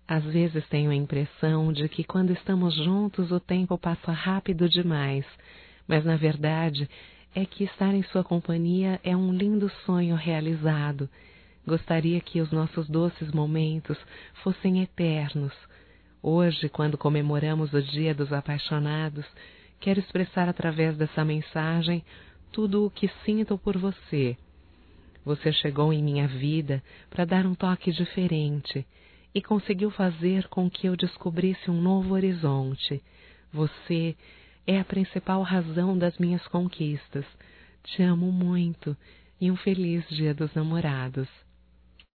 Às vezes tenho a impressão de que quando estamos juntos o tempo passa rápido demais, mas na verdade é que estar em sua companhia é um lindo sonho realizado. Gostaria que os nossos doces momentos fossem eternos. Hoje, quando comemoramos o Dia dos Apaixonados, quero expressar através dessa mensagem tudo o que sinto por você. Você chegou em minha vida para dar um toque diferente e conseguiu fazer com que eu descobrisse um novo horizonte. Você é a principal razão das minhas conquistas. Te amo muito e um feliz Dia dos Namorados.